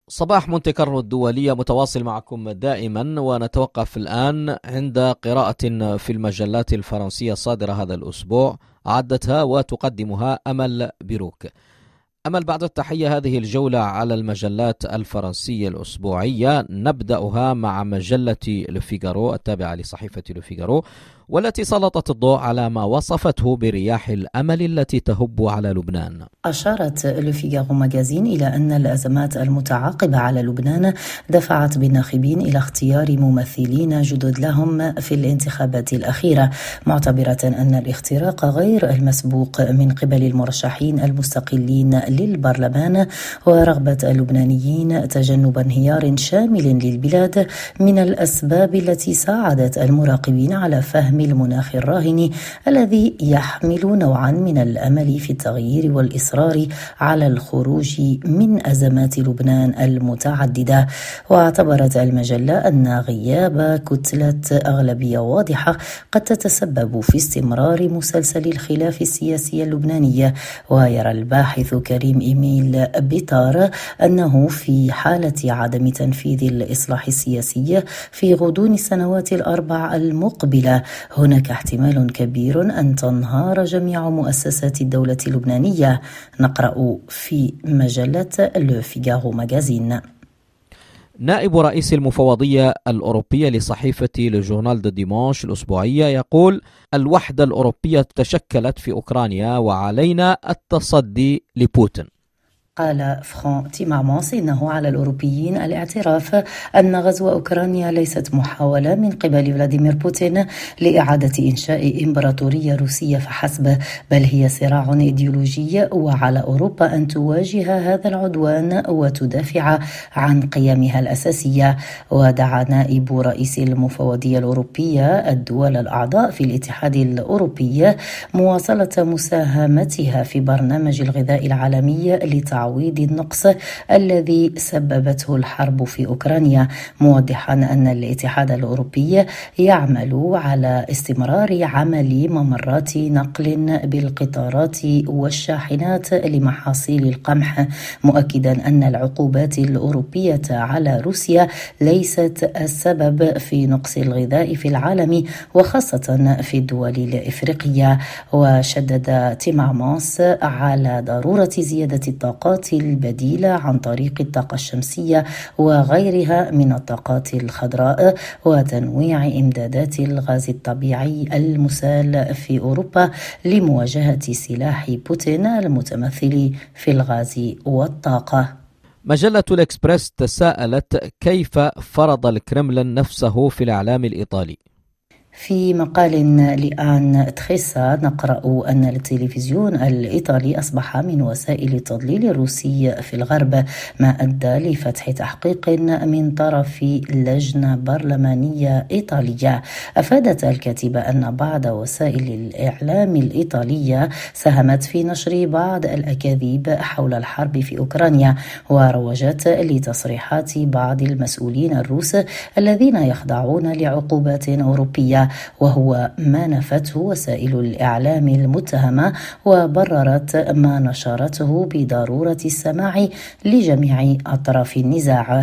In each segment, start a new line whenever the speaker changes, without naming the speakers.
صباح مونتي كارلو الدولية متواصل معكم دائما، ونتوقف الآن عند قراءة في المجلات الفرنسية الصادرة هذا الأسبوع عدتها وتقدمها أمل بيروك. أمل، بعد التحية، هذه الجولة على المجلات الفرنسية الأسبوعية نبدأها مع مجلة لوفيغارو التابعة لصحيفة لوفيغارو، والتي سلطت الضوء على ما وصفته برياح الأمل التي تهب على لبنان.
أشارت لوفيغارو ماغازين إلى أن الأزمات المتعاقبة على لبنان دفعت بالناخبين إلى اختيار ممثلين جدد لهم في الانتخابات الأخيرة، معتبرة أن الاختراق غير المسبوق من قبل المرشحين المستقلين للبرلمان ورغبة اللبنانيين تجنب انهيار شامل للبلاد من الأسباب التي ساعدت المراقبين على فهم المناخ الراهن الذي يحمل نوعا من الأمل في التغيير والإصرار على الخروج من أزمات لبنان المتعددة. واعتبرت المجلة أن غياب كتلة أغلبية واضحة قد تتسبب في استمرار مسلسل الخلاف السياسي اللبناني. ويرى الباحث كريم إيميل بيتار أنه في حالة عدم تنفيذ الإصلاح السياسي في غضون السنوات الأربع المقبلة هناك احتمال كبير أن تنهار جميع مؤسسات الدولة اللبنانية. نقرأ في مجلة لوفيغارو ماغازين.
نائب رئيس المفوضية الأوروبية لصحيفة لجورنال دو ديمانش الأسبوعية يقول: الوحدة الأوروبية تشكلت في أوكرانيا وعلينا التصدي لبوتين.
قال فران تيمرمانس إنه على الأوروبيين الاعتراف أن غزو أوكرانيا ليست محاولة من قبل فلاديمير بوتين لإعادة إنشاء إمبراطورية روسية فحسب، بل هي صراع إيديولوجي، وعلى أوروبا أن تواجه هذا العدوان وتدافع عن قيمها الأساسية. ودعا نائب رئيس المفوضية الأوروبية الدول الأعضاء في الاتحاد الأوروبي مواصلة مساهمتها في برنامج الغذاء العالمي لتعويض النقص الذي سببته الحرب في أوكرانيا، موضحا أن الاتحاد الأوروبي يعمل على استمرار عمل ممرات نقل بالقطارات والشاحنات لمحاصيل القمح، مؤكدا أن العقوبات الأوروبية على روسيا ليست السبب في نقص الغذاء في العالم وخاصة في الدول الإفريقية. وشدد تيمرمانس على ضرورة زيادة الطاقات البديلة عن طريق الطاقة الشمسية وغيرها من الطاقات الخضراء وتنويع إمدادات الغاز الطبيعي المسال في أوروبا لمواجهة سلاح بوتين المتمثل في الغاز والطاقة.
مجلة الإكسبريس تساءلت: كيف فرض الكرملين نفسه في الإعلام الإيطالي؟
في مقال لآن تخيسا نقرأ أن التلفزيون الإيطالي أصبح من وسائل التضليل الروسي في الغرب، ما أدى لفتح تحقيق من طرف لجنة برلمانية إيطالية. أفادت الكاتبة أن بعض وسائل الإعلام الإيطالية ساهمت في نشر بعض الأكاذيب حول الحرب في أوكرانيا، وروجت لتصريحات بعض المسؤولين الروس الذين يخضعون لعقوبات أوروبية، وهو ما نفته وسائل الإعلام المتهمة، وبررت ما نشرته بضرورة السماع لجميع أطراف النزاع.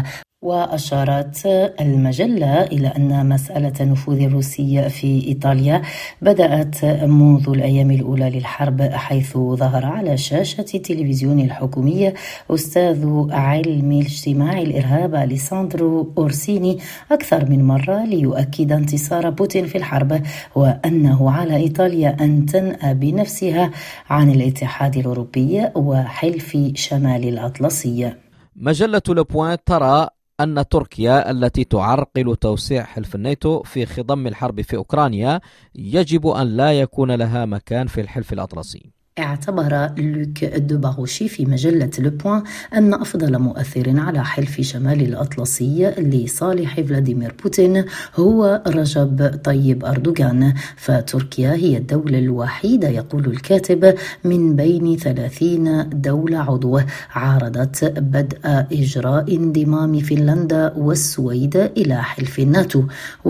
وأشارت المجلة إلى أن مسألة النفوذ الروسي في إيطاليا بدأت منذ الأيام الأولى للحرب، حيث ظهر على شاشة التلفزيون الحكومي أستاذ علم اجتماع الإرهاب أليساندرو أورسيني أكثر من مرة ليؤكد انتصار بوتين في الحرب، وأنه على إيطاليا أن تنأى بنفسها عن الاتحاد الأوروبي وحلف شمال الأطلسي.
مجلة لوبوين ترى أن تركيا التي تعرقل توسيع حلف الناتو في خضم الحرب في أوكرانيا يجب أن لا يكون لها مكان في الحلف الأطلسي.
اعتبر لوك دوباغوشي في مجلة لوبوين أن أفضل مؤثر على حلف شمال الأطلسي لصالح فلاديمير بوتين هو رجب طيب أردوغان، فتركيا هي الدولة الوحيدة، يقول الكاتب، من بين 30 دولة عضو عارضت بدء إجراء انضمام فنلندا والسويد إلى حلف الناتو.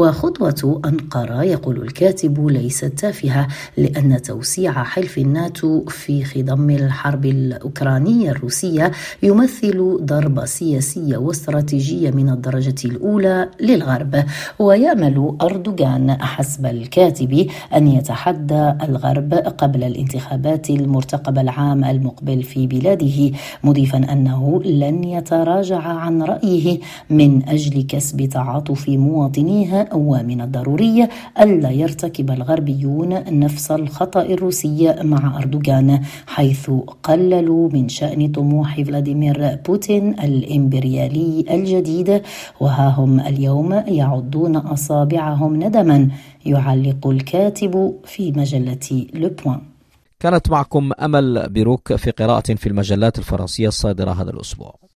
وخطوة أنقرة، يقول الكاتب، ليست تافهة، لأن توسيع حلف الناتو التدخل في خضم الحرب الأوكرانية الروسية يمثل ضربة سياسية واستراتيجية من الدرجة الأولى للغرب. ويأمل أردوغان حسب الكاتب أن يتحدى الغرب قبل الانتخابات المرتقبة العام المقبل في بلاده، مضيفا أنه لن يتراجع عن رأيه من أجل كسب تعاطف مواطنيه، ومن الضروري ألا يرتكب الغربيون نفس الخطأ الروسي مع أردوغان، حيث قللوا من شأن طموح فلاديمير بوتين الإمبريالي الجديد، وها هم اليوم يعضون أصابعهم ندما، يعلق الكاتب في مجلة لو بوين.
كانت معكم أمل بيروك في قراءة في المجلات الفرنسية الصادرة هذا الأسبوع.